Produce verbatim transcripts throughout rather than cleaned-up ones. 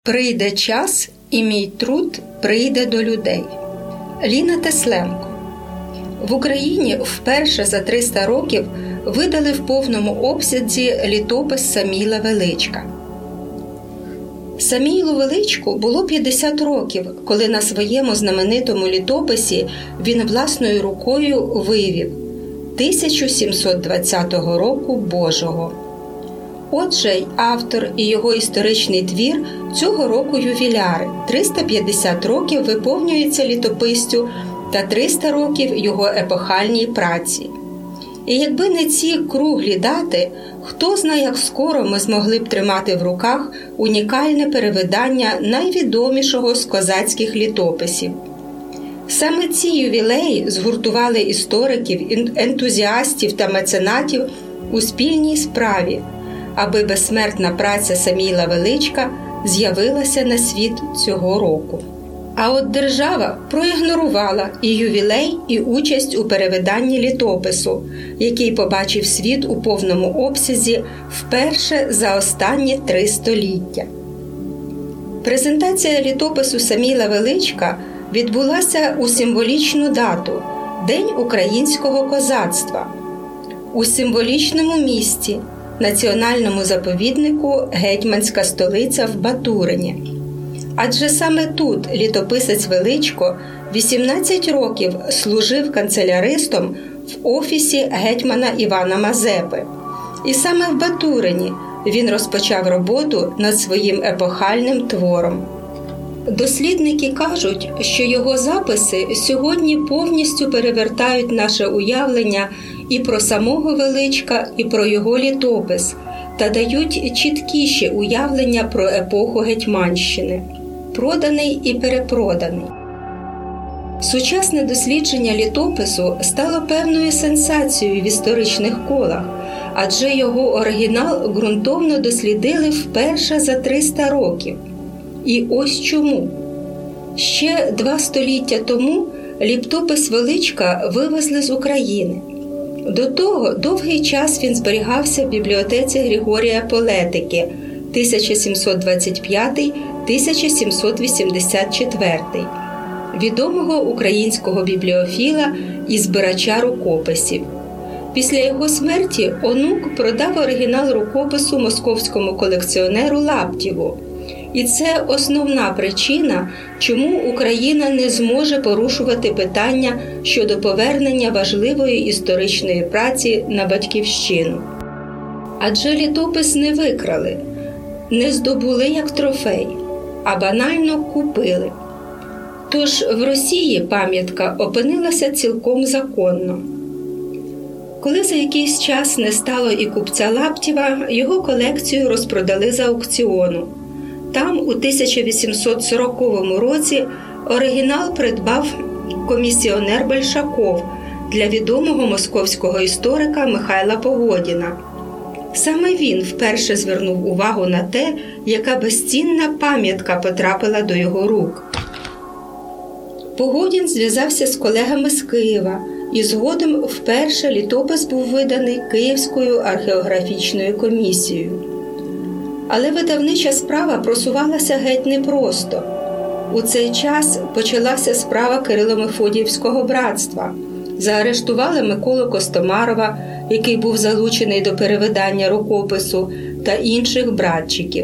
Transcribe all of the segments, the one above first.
Прийде час, і мій труд прийде до людей. Ліна Тесленко. В Україні вперше за триста років видали в повному обсязі літопис Саміїла Величка. Саміїлу Величку було п'ятдесят років, коли на своєму знаменитому літописі він власною рукою вивів тисяча сімсот двадцятого року Божого. Отже, й автор і його історичний твір цього року ювіляри. триста п'ятдесят років виповнюється літописцю та триста років його епохальній праці. І якби не ці круглі дати, хто знає, як скоро ми змогли б тримати в руках унікальне перевидання найвідомішого з козацьких літописів. Саме ці ювілеї згуртували істориків, ентузіастів та меценатів у спільній справі, аби безсмертна праця Саміїла Величка з'явилася на світ цього року. А от держава проігнорувала і ювілей, і участь у перевиданні літопису, який побачив світ у повному обсязі вперше за останні три століття. Презентація літопису Саміїла Величка відбулася у символічну дату – День українського козацтва. У символічному місці – національному заповіднику «Гетьманська столиця» в Батурині. Адже саме тут літописець Величко вісімнадцять років служив канцеляристом в офісі гетьмана Івана Мазепи. І саме в Батурині він розпочав роботу над своїм епохальним твором. Дослідники кажуть, що його записи сьогодні повністю перевертають наше уявлення і про самого Величка, і про його літопис, та дають чіткіші уявлення про епоху Гетьманщини. Проданий і перепроданий. Сучасне дослідження літопису стало певною сенсацією в історичних колах, адже його оригінал ґрунтовно дослідили вперше за триста років. І ось чому. Ще два століття тому літопис Величка вивезли з України. До того довгий час він зберігався в бібліотеці Григорія Полетики тисяча сімсот двадцять п'ятий - тисяча сімсот вісімдесят четвертий, відомого українського бібліофіла і збирача рукописів. Після його смерті онук продав оригінал рукопису московському колекціонеру Лаптєву. І це основна причина, чому Україна не зможе порушувати питання щодо повернення важливої історичної праці на батьківщину. Адже літопис не викрали, не здобули як трофей, а банально купили. Тож в Росії пам'ятка опинилася цілком законно. Коли за якийсь час не стало і купця Лаптєва, його колекцію розпродали з аукціону. Там у тисяча вісімсот сороковому році оригінал придбав комісіонер Большаков для відомого московського історика Михайла Погодіна. Саме він вперше звернув увагу на те, яка безцінна пам'ятка потрапила до його рук. Погодін зв'язався з колегами з Києва, і згодом вперше літопис був виданий Київською археографічною комісією. Але видавнича справа просувалася геть непросто. У цей час почалася справа Кирило-Мефодіївського братства. Заарештували Миколу Костомарова, який був залучений до перевидання рукопису, та інших братчиків.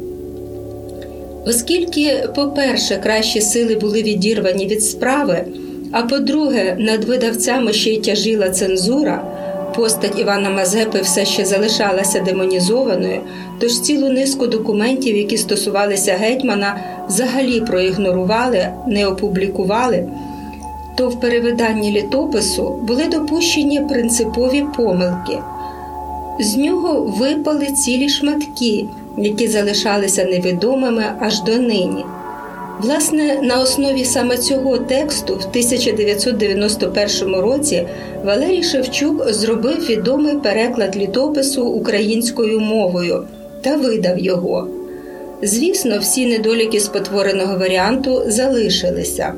Оскільки, по-перше, кращі сили були відірвані від справи, а по-друге, над видавцями ще й тяжіла цензура, постать Івана Мазепи все ще залишалася демонізованою, тож цілу низку документів, які стосувалися гетьмана, взагалі проігнорували, не опублікували, то в перевиданні літопису були допущені принципові помилки. З нього випали цілі шматки, які залишалися невідомими аж донині. Власне, на основі саме цього тексту в тисяча дев'ятсот дев'яносто першому році Валерій Шевчук зробив відомий переклад літопису українською мовою та видав його. Звісно, всі недоліки спотвореного варіанту залишилися.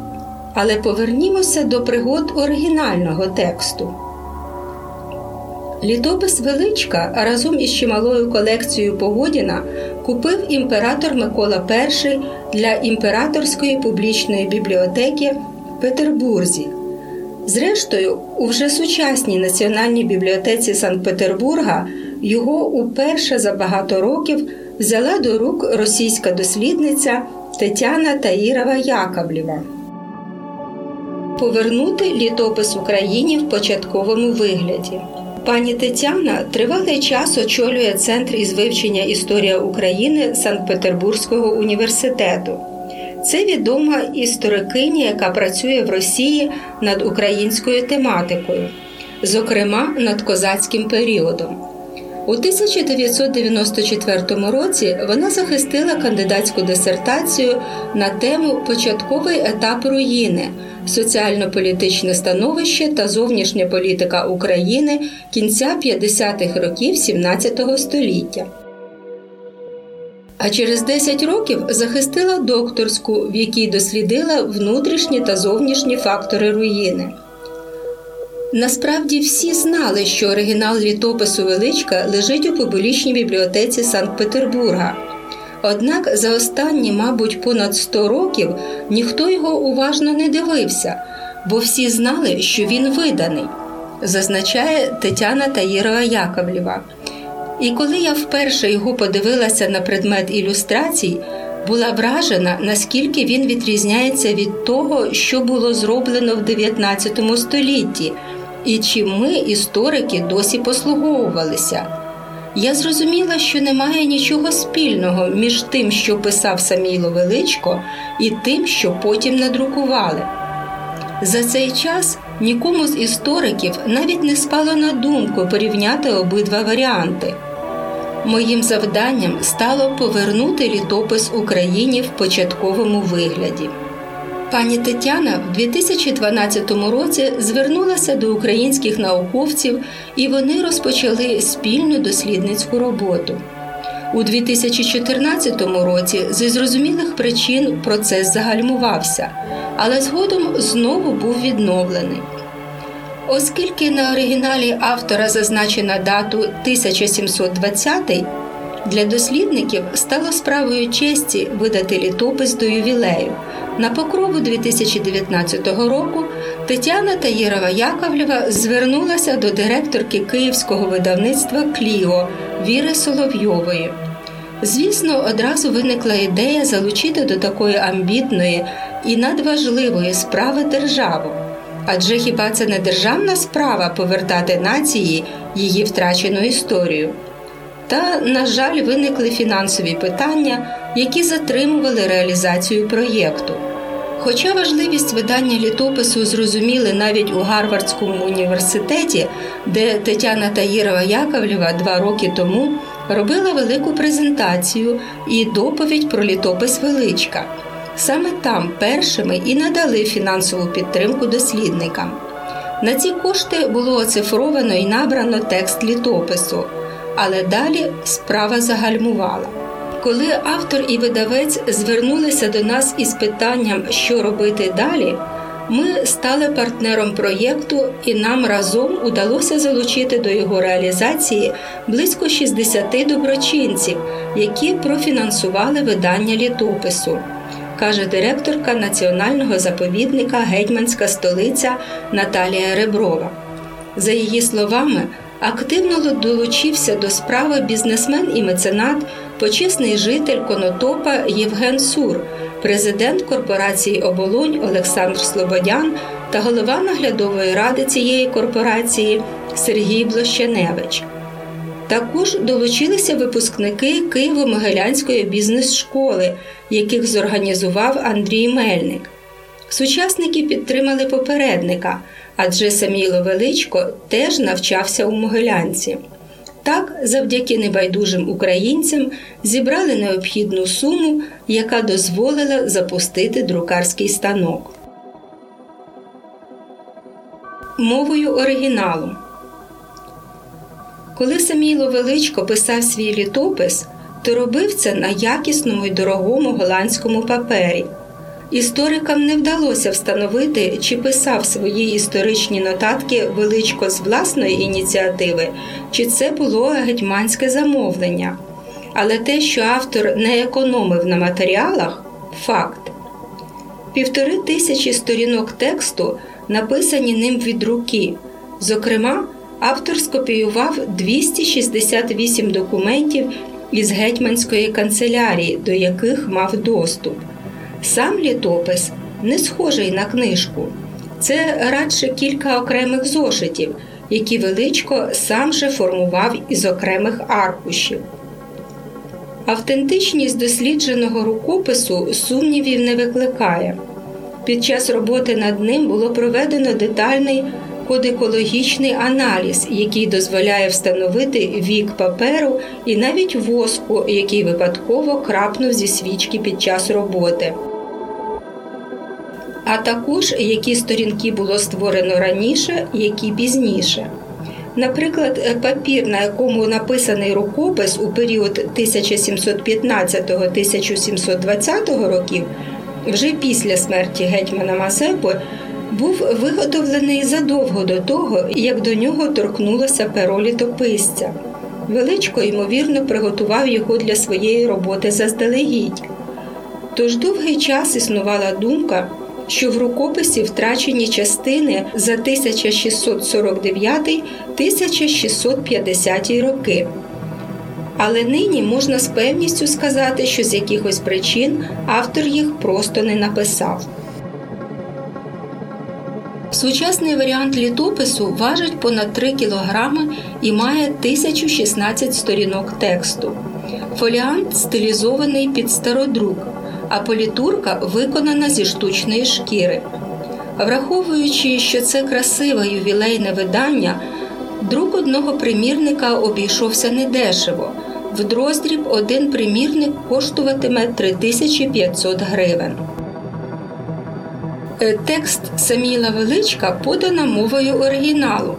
Але повернімося до пригод оригінального тексту. Літопис Величка разом із чималою колекцією Погодіна купив імператор Микола І для Імператорської публічної бібліотеки в Петербурзі. Зрештою, у вже сучасній Національній бібліотеці Санкт-Петербурга його уперше за багато років взяла до рук російська дослідниця Тетяна Таїрова-Яковлєва. Повернути літопис Україні в початковому вигляді. Пані Тетяна тривалий час очолює Центр із вивчення історії України Санкт-Петербурзького університету. Це відома історикиня, яка працює в Росії над українською тематикою, зокрема над козацьким періодом. У тисяча дев'ятсот дев'яносто четвертому році вона захистила кандидатську дисертацію на тему «Початковий етап руїни. Соціально-політичне становище та зовнішня політика України кінця п'ятдесятих років сімнадцятого століття». А через десять років захистила докторську, в якій дослідила внутрішні та зовнішні фактори руїни. Насправді всі знали, що оригінал літопису Величка лежить у публічній бібліотеці Санкт-Петербурга. Однак за останні, мабуть, понад сто років ніхто його уважно не дивився, бо всі знали, що він виданий, зазначає Тетяна Таїрова-Яковлєва. І коли я вперше його подивилася на предмет ілюстрацій, була вражена, наскільки він відрізняється від того, що було зроблено в дев'ятнадцятому столітті, і чим ми, історики, досі послуговувалися. Я зрозуміла, що немає нічого спільного між тим, що писав Самійло Величко, і тим, що потім надрукували. За цей час нікому з істориків навіть не спало на думку порівняти обидва варіанти. Моїм завданням стало повернути літопис Україні в початковому вигляді. Пані Тетяна в дві тисячі дванадцятому році звернулася до українських науковців, і вони розпочали спільну дослідницьку роботу. У дві тисячі чотирнадцятому році зі зрозумілих причин процес загальмувався, але згодом знову був відновлений. Оскільки на оригіналі автора зазначена дату тисяча сімсот двадцятий, для дослідників стало справою честі видати літопис до ювілею. На покрову дві тисячі дев'ятнадцятого року Тетяна Таїрова-Яковлєва звернулася до директорки київського видавництва «Кліо» Віри Соловйової. Звісно, одразу виникла ідея залучити до такої амбітної і надважливої справи державу. Адже хіба це не державна справа повертати нації її втрачену історію? Та, на жаль, виникли фінансові питання, які затримували реалізацію проєкту. Хоча важливість видання літопису зрозуміли навіть у Гарвардському університеті, де Тетяна Таїрова-Яковлєва два роки тому робила велику презентацію і доповідь про літопис Величка. Саме там першими і надали фінансову підтримку дослідникам. На ці кошти було оцифровано і набрано текст літопису, але далі справа загальмувала. Коли автор і видавець звернулися до нас із питанням, що робити далі, ми стали партнером проєкту, і нам разом удалося залучити до його реалізації близько шістдесят доброчинців, які профінансували видання літопису, каже директорка Національного заповідника «Гетьманська столиця» Наталія Реброва. За її словами, активно долучився до справи бізнесмен і меценат, почесний житель Конотопа Євген Сур, президент корпорації «Оболонь» Олександр Слободян та голова наглядової ради цієї корпорації Сергій Блощеневич. Також долучилися випускники Києво-Могилянської бізнес-школи, яких зорганізував Андрій Мельник. Сучасники підтримали попередника, адже Самійло Величко теж навчався у Могилянці. Так, завдяки небайдужим українцям зібрали необхідну суму, яка дозволила запустити друкарський станок. Мовою оригіналу. Коли Самійло Величко писав свій літопис, то робив це на якісному й дорогому голландському папері. Історикам не вдалося встановити, чи писав свої історичні нотатки Величко з власної ініціативи, чи це було гетьманське замовлення. Але те, що автор не економив на матеріалах – факт. Півтори тисячі сторінок тексту написані ним від руки. Зокрема, автор скопіював двісті шістдесят вісім документів із гетьманської канцелярії, до яких мав доступ. Сам літопис не схожий на книжку. Це радше кілька окремих зошитів, які Величко сам же формував із окремих аркушів. Автентичність дослідженого рукопису сумнівів не викликає. Під час роботи над ним було проведено детальний кодикологічний аналіз, який дозволяє встановити вік паперу і навіть воску, який випадково крапнув зі свічки під час роботи. А також, які сторінки було створено раніше, які пізніше. Наприклад, папір, на якому написаний рукопис у період тисяча сімсот п'ятнадцятого - тисяча сімсот двадцятого років, вже після смерті гетьмана Мазепи, був виготовлений задовго до того, як до нього торкнулося перо літописця. Величко, ймовірно, приготував його для своєї роботи заздалегідь. Тож довгий час існувала думка, що в рукописі втрачені частини за тисяча шістсот сорок дев'ятий - тисяча шістсот п'ятдесятий роки. Але нині можна з певністю сказати, що з якихось причин автор їх просто не написав. Сучасний варіант літопису важить понад три кілограми і має тисячу шістнадцять сторінок тексту. Фоліант стилізований під стародрук, а політурка виконана зі штучної шкіри. Враховуючи, що це красиве ювілейне видання, друк одного примірника обійшовся недешево. Вдроздріб один примірник коштуватиме три тисячі п'ятсот гривень. Текст Саміїла Величка подано мовою оригіналу,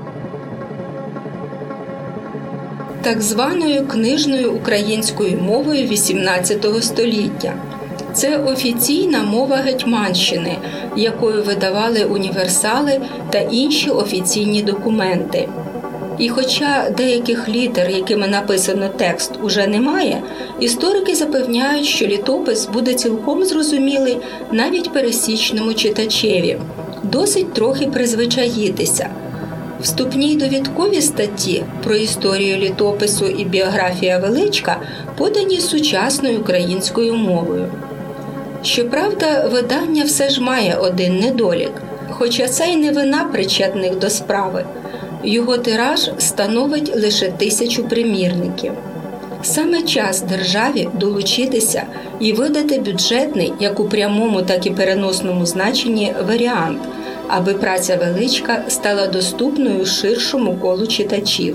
так званою книжною українською мовою вісімнадцятого століття. Це офіційна мова Гетьманщини, якою видавали універсали та інші офіційні документи. І хоча деяких літер, якими написано текст, уже немає, історики запевняють, що літопис буде цілком зрозумілий навіть пересічному читачеві. Досить трохи призвичаїтися. Вступні й довідкові статті про історію літопису і біографія Величка подані сучасною українською мовою. Щоправда, видання все ж має один недолік, хоча це й не вина причетних до справи. Його тираж становить лише тисячу примірників. Саме час державі долучитися і видати бюджетний, як у прямому, так і переносному значенні, варіант, аби праця Величка стала доступною ширшому колу читачів.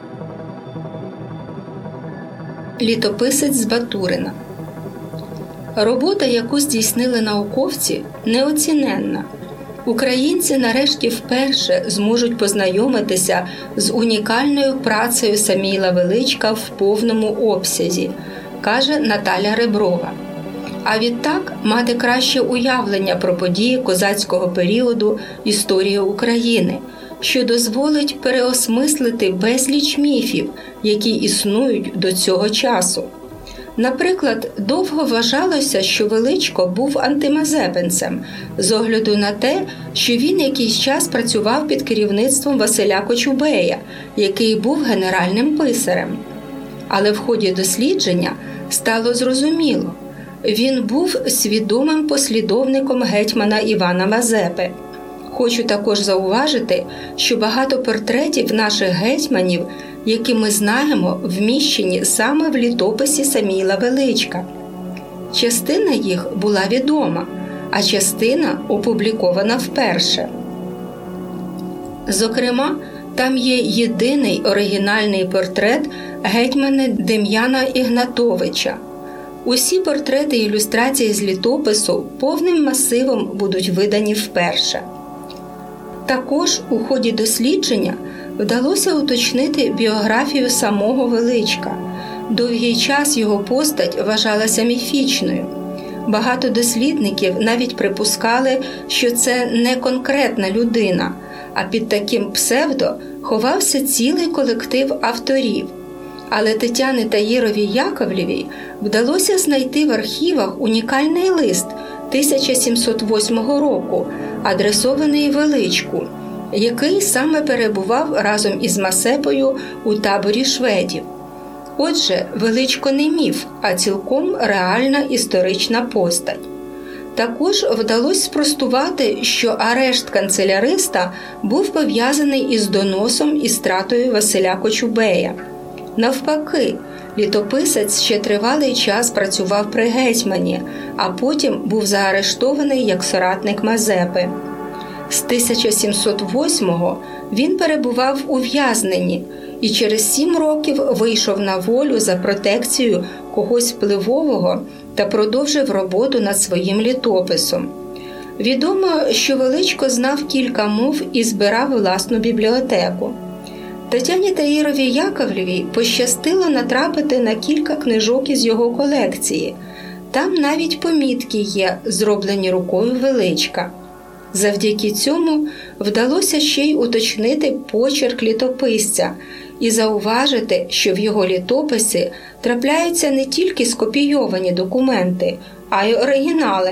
Літописець з Батурина. Робота, яку здійснили науковці, неоціненна. Українці нарешті вперше зможуть познайомитися з унікальною працею Саміїла Величка в повному обсязі, каже Наталя Реброва. А відтак мати краще уявлення про події козацького періоду історії України, що дозволить переосмислити безліч міфів, які існують до цього часу. Наприклад, довго вважалося, що Величко був антимазепинцем, з огляду на те, що він якийсь час працював під керівництвом Василя Кочубея, який був генеральним писарем. Але в ході дослідження стало зрозуміло – він був свідомим послідовником гетьмана Івана Мазепи. Хочу також зауважити, що багато портретів наших гетьманів, які ми знаємо, вміщені саме в літописі Саміїла Величка. Частина їх була відома, а частина опублікована вперше. Зокрема, там є єдиний оригінальний портрет гетьмана Дем'яна Ігнатовича. Усі портрети і ілюстрації з літопису повним масивом будуть видані вперше. Також у ході дослідження вдалося уточнити біографію самого Величка. Довгий час його постать вважалася міфічною. Багато дослідників навіть припускали, що це не конкретна людина, а під таким псевдо ховався цілий колектив авторів. Але Тетяні Таїровій Яковлєвій вдалося знайти в архівах унікальний лист тисяча сімсот восьмого року, адресований Величку, який саме перебував разом із Мазепою у таборі шведів. Отже, Величко не міф, а цілком реальна історична постать. Також вдалося спростувати, що арешт канцеляриста був пов'язаний із доносом і стратою Василя Кочубея. Навпаки, літописець ще тривалий час працював при гетьмані, а потім був заарештований як соратник Мазепи. З тисяча сімсот восьмого він перебував у в'язненні і через сім років вийшов на волю за протекцією когось впливового та продовжив роботу над своїм літописом. Відомо, що Величко знав кілька мов і збирав власну бібліотеку. Тетяні Таїровій Яковлєвій пощастило натрапити на кілька книжок із його колекції. Там навіть помітки є, зроблені рукою Величка. Завдяки цьому вдалося ще й уточнити почерк літописця і зауважити, що в його літописі трапляються не тільки скопійовані документи, а й оригінали.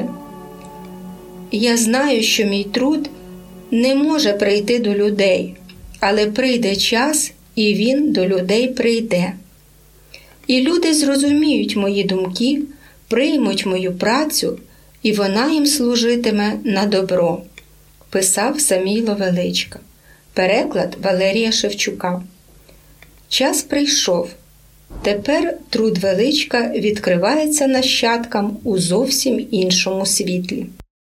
«Я знаю, що мій труд не може прийти до людей, але прийде час, і він до людей прийде. І люди зрозуміють мої думки, приймуть мою працю, і вона їм служитиме на добро», – писав Самійло Величко. Переклад Валерія Шевчука. Час прийшов. Тепер труд Величка відкривається нащадкам у зовсім іншому світлі.